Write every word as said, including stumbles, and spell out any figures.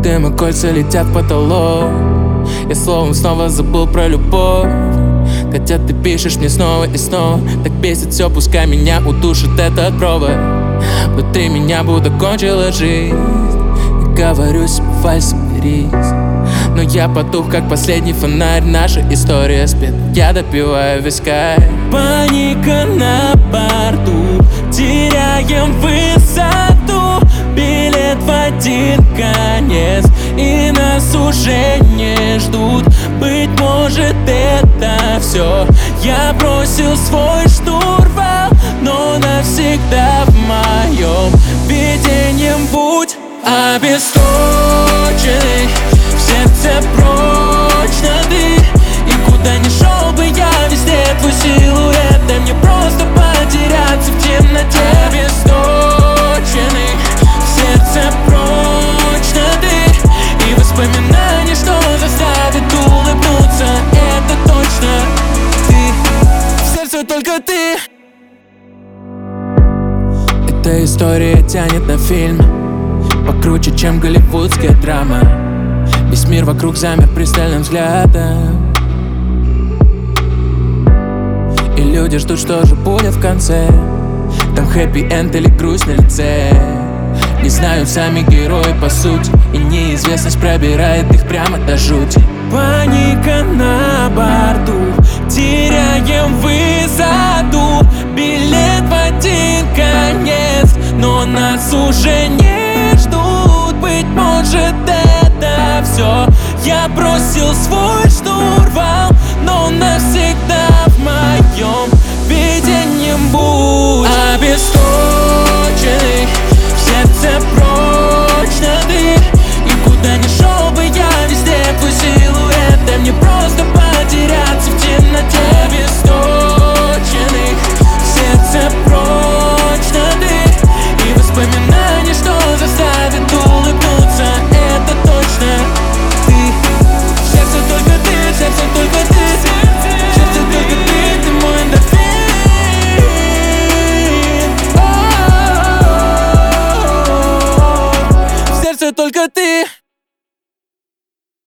дым и кольца летят в потолок. Я словом снова забыл про любовь, хотя ты пишешь мне снова и снова. Так бесит все, пускай меня удушит этот провод. Внутри меня будто кончила жизнь. И говорю себе, вальс, соберись. Но я потух, как последний фонарь. Наша история спит, я допиваю вискарь. Паника на борту, теряем высоту. Билет в один конец, и нас уже не ждут. Быть может, это все. Я бросил свой штурвал, но навсегда в моем видением будь обесточенный. В сердце прочно ты, и куда ни шел бы я, везде твой силуэт. Дай мне просто потеряться в темноте. Обесточенный, в сердце прочно ты, и воспоминания, что заставят улыбнуться. Это точно ты, в сердце только ты. Эта история тянет на фильм, покруче, чем голливудская драма. Весь мир вокруг замер пристальным взглядом, и люди ждут, что же будет в конце. Там хэппи-энд или грусть на лице. Не знают сами герои по сути, и неизвестность пробирает их прямо до жути. Паника на борту, теряем высоту. Билет в один конец, но нас уже не ждут. Быть может, это все. Я бросил свой штурвал, но навсегда в моем видением будь обесточенный. В сердце